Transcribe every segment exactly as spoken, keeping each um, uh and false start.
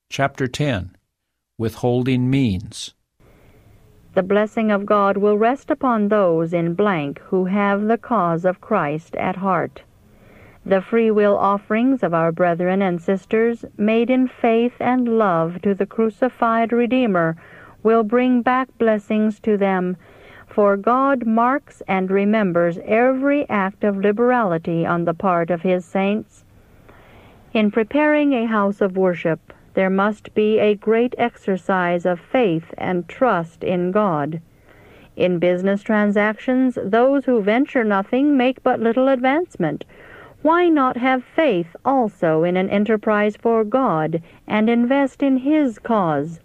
Chapter ten. Withholding Means. The blessing of God will rest upon those in blank who have the cause of Christ at heart. The free will offerings of our brethren and sisters, made in faith and love to the crucified Redeemer, will bring back blessings to them, for God marks and remembers every act of liberality on the part of His saints. In preparing a house of worship, there must be a great exercise of faith and trust in God. In business transactions, those who venture nothing make but little advancement. Why not have faith also in an enterprise for God and invest in His cause?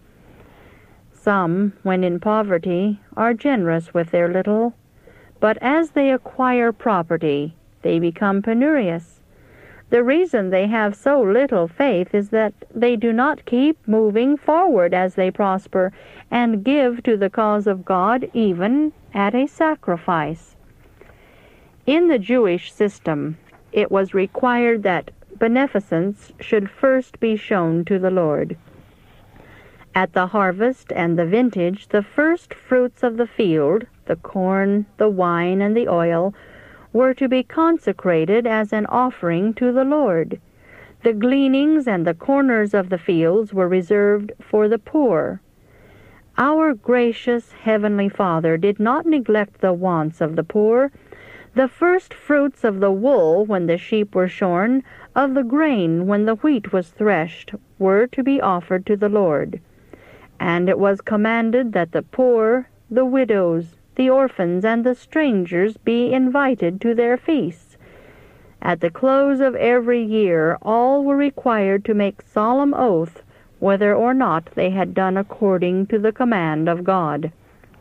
Some, when in poverty, are generous with their little, but as they acquire property, they become penurious. The reason they have so little faith is that they do not keep moving forward as they prosper and give to the cause of God even at a sacrifice. In the Jewish system, it was required that beneficence should first be shown to the Lord. At the harvest and the vintage, the first fruits of the field, the corn, the wine, and the oil, were to be consecrated as an offering to the Lord. The gleanings and the corners of the fields were reserved for the poor. Our gracious Heavenly Father did not neglect the wants of the poor. The first fruits of the wool when the sheep were shorn, of the grain when the wheat was threshed, were to be offered to the Lord. And it was commanded that the poor, the widows, the orphans, and the strangers be invited to their feasts. At the close of every year, all were required to make solemn oath whether or not they had done according to the command of God.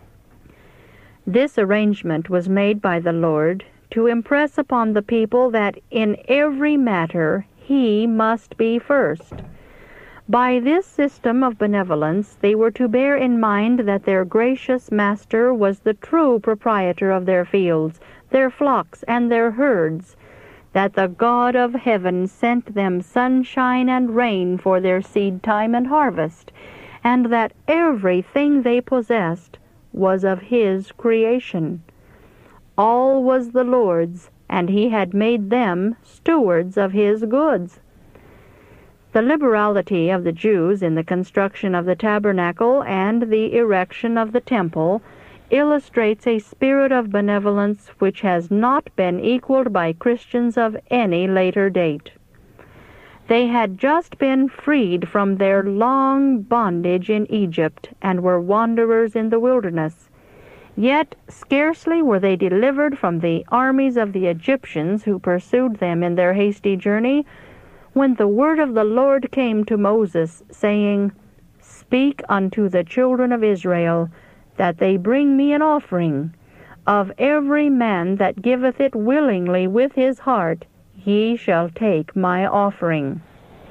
This arrangement was made by the Lord to impress upon the people that in every matter He must be first. By this system of benevolence, they were to bear in mind that their gracious Master was the true proprietor of their fields, their flocks, and their herds, that the God of heaven sent them sunshine and rain for their seed time and harvest, and that everything they possessed was of His creation. All was the Lord's, and He had made them stewards of His goods. The liberality of the Jews in the construction of the tabernacle and the erection of the temple illustrates a spirit of benevolence which has not been equaled by Christians of any later date. They had just been freed from their long bondage in Egypt and were wanderers in the wilderness. Yet scarcely were they delivered from the armies of the Egyptians who pursued them in their hasty journey, when the word of the Lord came to Moses, saying, Speak unto the children of Israel, that they bring me an offering. Of every man that giveth it willingly with his heart, ye shall take my offering.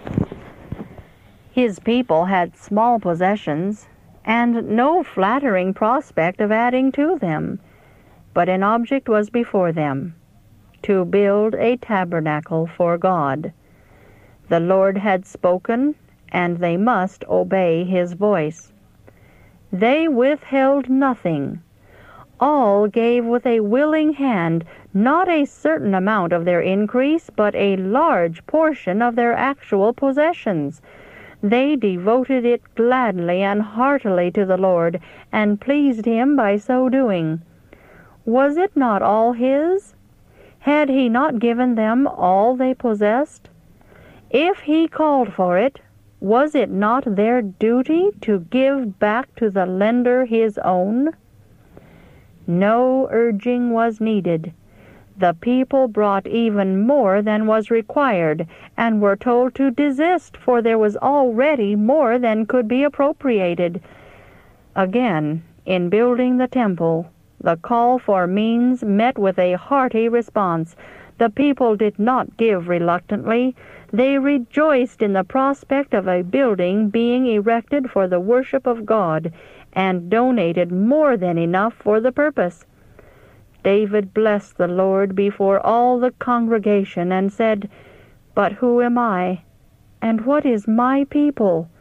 His people had small possessions, and no flattering prospect of adding to them, but an object was before them, to build a tabernacle for God. The Lord had spoken, and they must obey His voice. They withheld nothing. All gave with a willing hand, not a certain amount of their increase, but a large portion of their actual possessions. They devoted it gladly and heartily to the Lord, and pleased Him by so doing. Was it not all His? Had He not given them all they possessed? If He called for it, was it not their duty to give back to the lender his own? No urging was needed. The people brought even more than was required, and were told to desist, for there was already more than could be appropriated. Again, in building the temple, the call for means met with a hearty response. The people did not give reluctantly. They rejoiced in the prospect of a building being erected for the worship of God, and donated more than enough for the purpose. David blessed the Lord before all the congregation, and said, But who am I, and what is my people,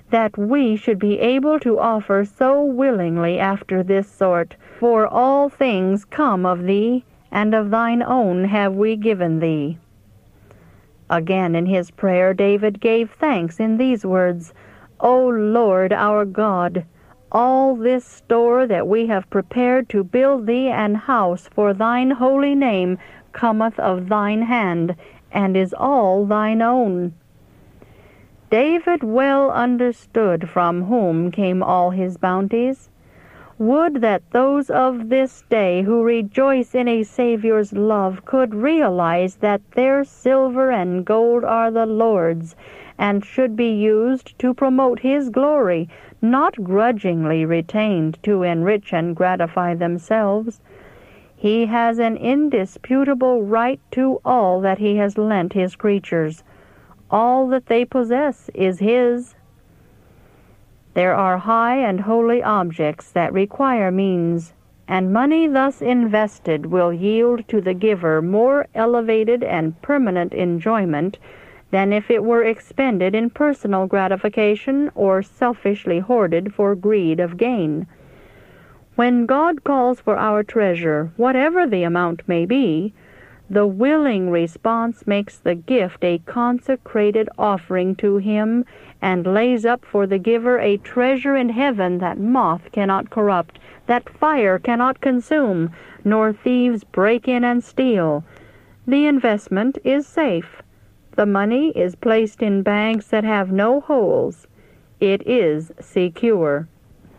that we should be able to offer so willingly after this sort. For all things come of thee, and of thine own have we given thee. Again in his prayer David gave thanks in these words, O Lord our God, all this store that we have prepared to build thee an house for thine holy name cometh of thine hand, and is all thine own. David well understood from whom came all his bounties. Would that those of this day who rejoice in a Saviour's love could realize that their silver and gold are the Lord's, and should be used to promote His glory, not grudgingly retained to enrich and gratify themselves. He has an indisputable right to all that He has lent His creatures. All that they possess is His. There are high and holy objects that require means, and money thus invested will yield to the giver more elevated and permanent enjoyment than if it were expended in personal gratification or selfishly hoarded for greed of gain. When God calls for our treasure, whatever the amount may be, the willing response makes the gift a consecrated offering to Him, and lays up for the giver a treasure in heaven that moth cannot corrupt, that fire cannot consume, nor thieves break in and steal. The investment is safe. The money is placed in bags that have no holes. It is secure.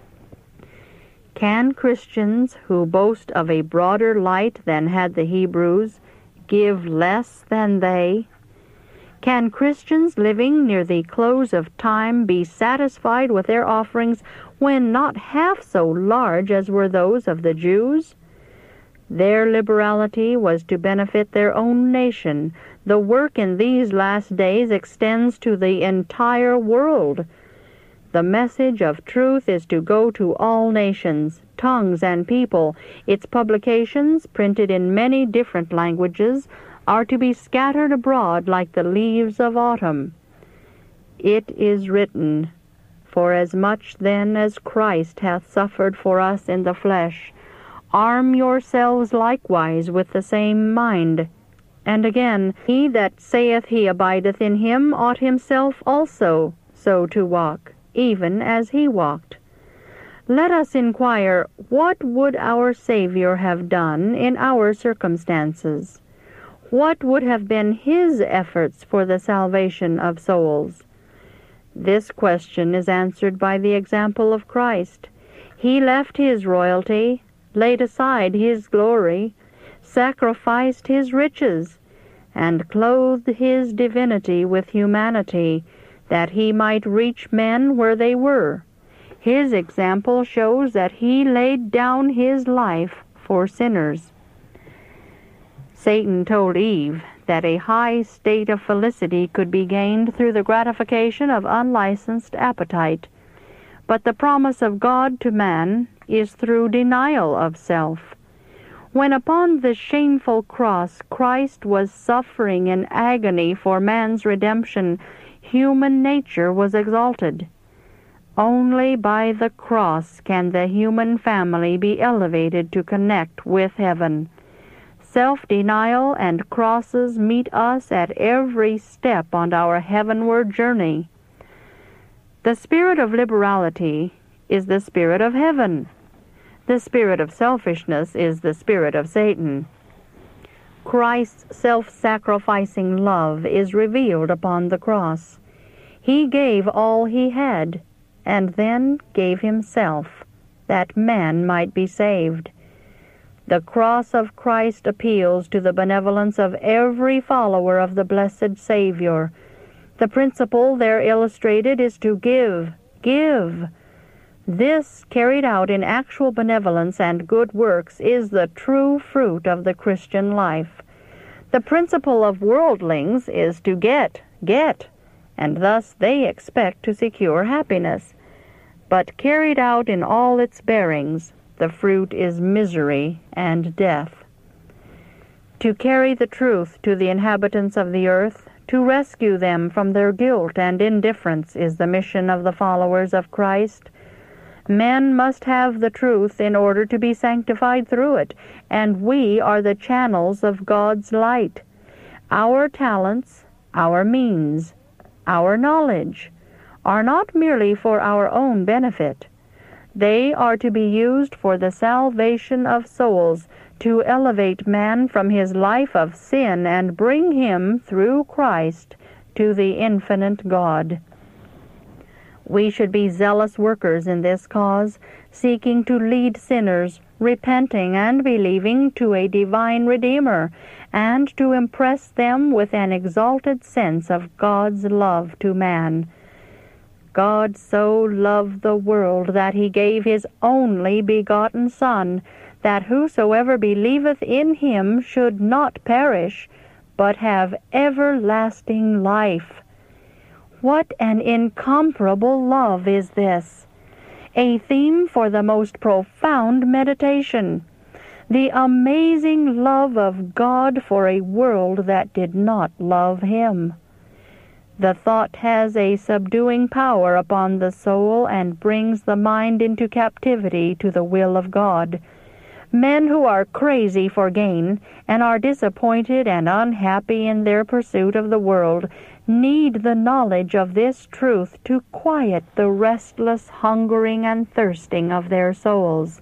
Can Christians who boast of a broader light than had the Hebrews give less than they? Can Christians living near the close of time be satisfied with their offerings when not half so large as were those of the Jews? Their liberality was to benefit their own nation. The work in these last days extends to the entire world. The message of truth is to go to all nations, tongues, and people. Its publications, printed in many different languages, are to be scattered abroad like the leaves of autumn. It is written, Forasmuch then as Christ hath suffered for us in the flesh, arm yourselves likewise with the same mind. And again, he that saith he abideth in him ought himself also so to walk, even as he walked. Let us inquire, what would our Savior have done in our circumstances? What would have been His efforts for the salvation of souls? This question is answered by the example of Christ. He left His royalty, laid aside His glory, sacrificed His riches, and clothed His divinity with humanity, that He might reach men where they were. His example shows that He laid down His life for sinners. Satan told Eve that a high state of felicity could be gained through the gratification of unlicensed appetite. But the promise of God to man is through denial of self. When upon the shameful cross Christ was suffering in agony for man's redemption, human nature was exalted. Only by the cross can the human family be elevated to connect with heaven. Self-denial and crosses meet us at every step on our heavenward journey. The spirit of liberality is the spirit of heaven. The spirit of selfishness is the spirit of Satan. Christ's self-sacrificing love is revealed upon the cross. He gave all He had, and then gave Himself, that man might be saved. The cross of Christ appeals to the benevolence of every follower of the blessed Savior. The principle there illustrated is to give, give. This, carried out in actual benevolence and good works, is the true fruit of the Christian life. The principle of worldlings is to get, get, and thus they expect to secure happiness. But carried out in all its bearings, the fruit is misery and death. To carry the truth to the inhabitants of the earth, To rescue them from their guilt and indifference is the mission of the followers of Christ. Men must have the truth in order to be sanctified through it, and we are the channels of God's light. Our talents, our means, our knowledge are not merely for our own benefit. They are to be used for the salvation of souls, to elevate man from his life of sin and bring him, through Christ, to the infinite God. We should be zealous workers in this cause, seeking to lead sinners, repenting and believing, to a divine Redeemer, and to impress them with an exalted sense of God's love to man. God so loved the world that he gave his only begotten Son, that whosoever believeth in him should not perish, but have everlasting life. What an incomparable love is this! A theme for the most profound meditation. The amazing love of God for a world that did not love him. The thought has a subduing power upon the soul and brings the mind into captivity to the will of God. Men who are crazy for gain and are disappointed and unhappy in their pursuit of the world need the knowledge of this truth to quiet the restless hungering and thirsting of their souls.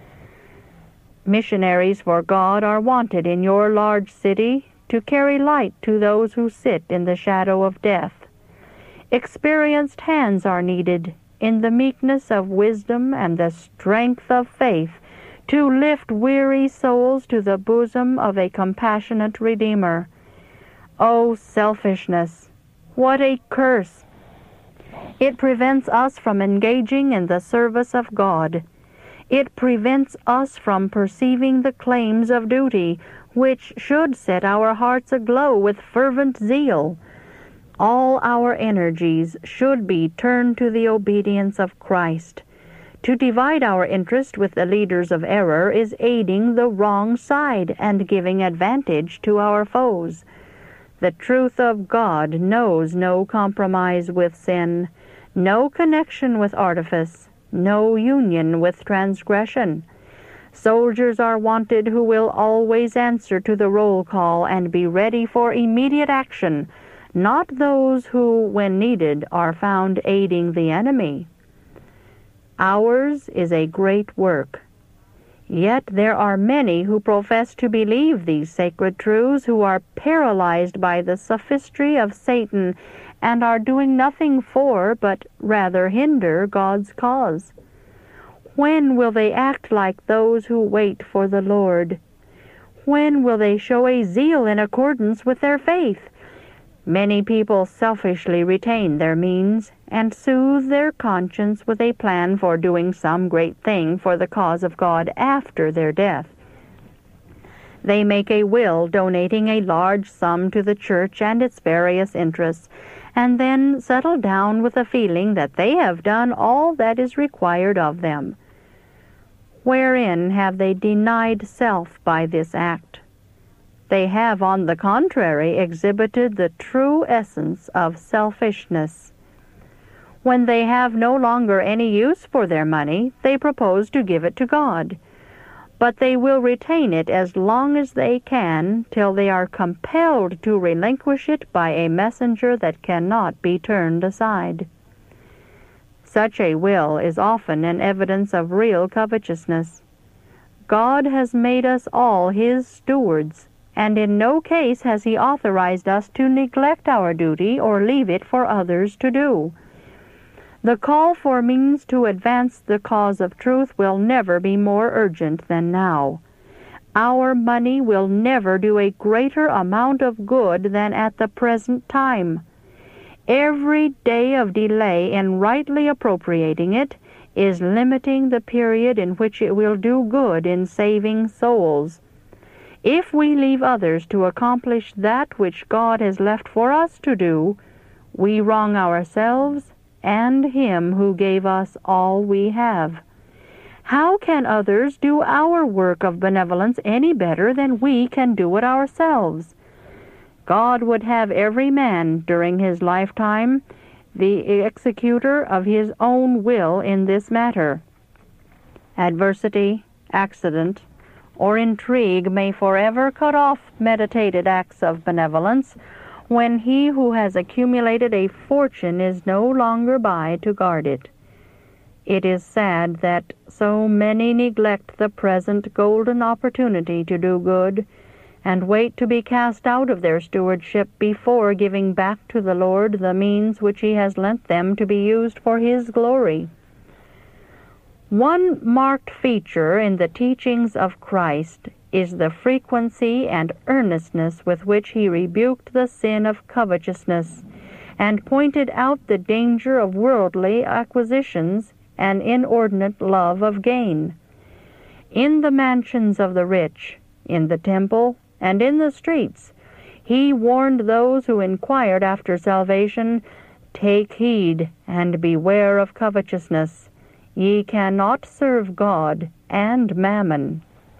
Missionaries for God are wanted in your large city to carry light to those who sit in the shadow of death. Experienced hands are needed in the meekness of wisdom and the strength of faith to lift weary souls to the bosom of a compassionate Redeemer. Oh, selfishness! What a curse! It prevents us from engaging in the service of God. It prevents us from perceiving the claims of duty, which should set our hearts aglow with fervent zeal. All our energies should be turned to the obedience of Christ. To divide our interest with the leaders of error is aiding the wrong side and giving advantage to our foes. The truth of God knows no compromise with sin, no connection with artifice, no union with transgression. Soldiers are wanted who will always answer to the roll call and be ready for immediate action, not those who, when needed, are found aiding the enemy. Ours is a great work. Yet there are many who profess to believe these sacred truths who are paralyzed by the sophistry of Satan and are doing nothing for, but rather hinder, God's cause. When will they act like those who wait for the Lord? When will they show a zeal in accordance with their faith? Many people selfishly retain their means and soothe their conscience with a plan for doing some great thing for the cause of God after their death. They make a will donating a large sum to the church and its various interests, and then settle down with a feeling that they have done all that is required of them. Wherein have they denied self by this act? They have, on the contrary, exhibited the true essence of selfishness. When they have no longer any use for their money, they propose to give it to God. But they will retain it as long as they can, till they are compelled to relinquish it by a messenger that cannot be turned aside. Such a will is often an evidence of real covetousness. God has made us all His stewards, and in no case has He authorized us to neglect our duty or leave it for others to do. The call for means to advance the cause of truth will never be more urgent than now. Our money will never do a greater amount of good than at the present time. Every day of delay in rightly appropriating it is limiting the period in which it will do good in saving souls. If we leave others to accomplish that which God has left for us to do, we wrong ourselves and Him who gave us all we have. How can others do our work of benevolence any better than we can do it ourselves? God would have every man during his lifetime the executor of his own will in this matter. Adversity, accident, or intrigue may forever cut off meditated acts of benevolence when he who has accumulated a fortune is no longer by to guard it. It is sad that so many neglect the present golden opportunity to do good, and wait to be cast out of their stewardship before giving back to the Lord the means which he has lent them to be used for his glory. One marked feature in the teachings of Christ is the frequency and earnestness with which he rebuked the sin of covetousness, and pointed out the danger of worldly acquisitions and inordinate love of gain. In the mansions of the rich, in the temple, and in the streets, he warned those who inquired after salvation, "Take heed, and beware of covetousness. Ye cannot serve God and mammon."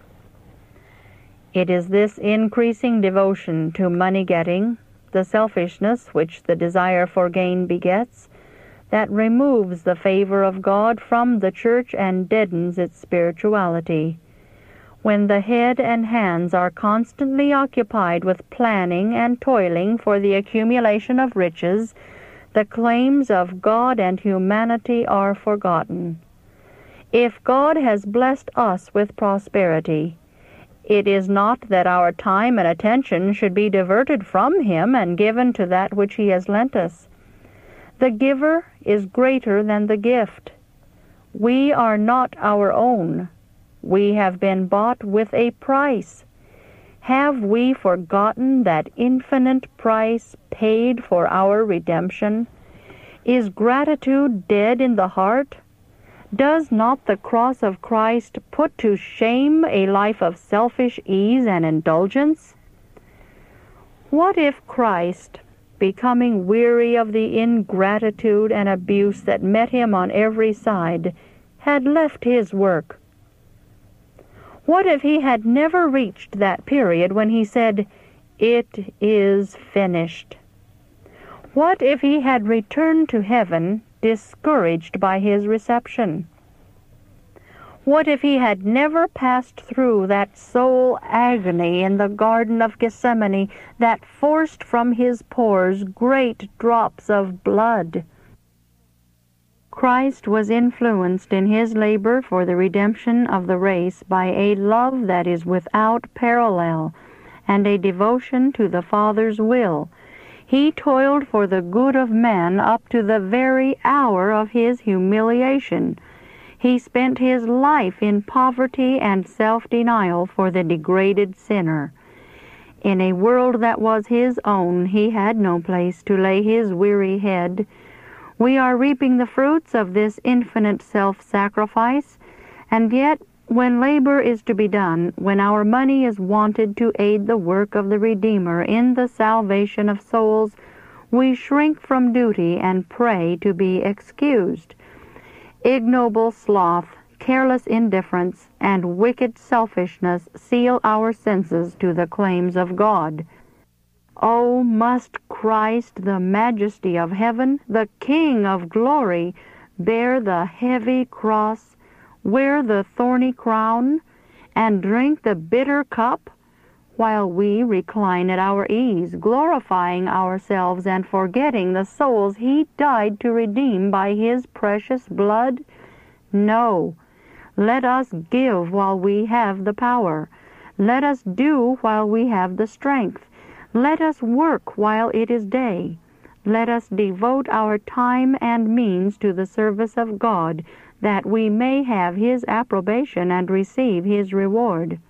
It is this increasing devotion to money-getting, the selfishness which the desire for gain begets, that removes the favor of God from the church and deadens its spirituality. When the head and hands are constantly occupied with planning and toiling for the accumulation of riches, the claims of God and humanity are forgotten. If God has blessed us with prosperity, it is not that our time and attention should be diverted from Him and given to that which He has lent us. The giver is greater than the gift. We are not our own. We have been bought with a price. Have we forgotten that infinite price paid for our redemption? Is gratitude dead in the heart? Does not the cross of Christ put to shame a life of selfish ease and indulgence? What if Christ, becoming weary of the ingratitude and abuse that met him on every side, had left his work? What if he had never reached that period when he said, "It is finished"? What if he had returned to heaven discouraged by his reception? What if he had never passed through that soul agony in the Garden of Gethsemane that forced from his pores great drops of blood? Christ was influenced in his labor for the redemption of the race by a love that is without parallel and a devotion to the Father's will. He toiled for the good of man up to the very hour of his humiliation. He spent his life in poverty and self-denial for the degraded sinner. In a world that was his own, he had no place to lay his weary head. We are reaping the fruits of this infinite self-sacrifice, and yet, when labor is to be done, when our money is wanted to aid the work of the Redeemer in the salvation of souls, we shrink from duty and pray to be excused. Ignoble sloth, careless indifference, and wicked selfishness seal our senses to the claims of God. Oh, must Christ, the majesty of heaven, the King of glory, bear the heavy cross, wear the thorny crown, and drink the bitter cup, while we recline at our ease, glorifying ourselves and forgetting the souls he died to redeem by his precious blood? No. Let us give while we have the power. Let us do while we have the strength. Let us work while it is day. Let us devote our time and means to the service of God, that we may have his approbation and receive his reward.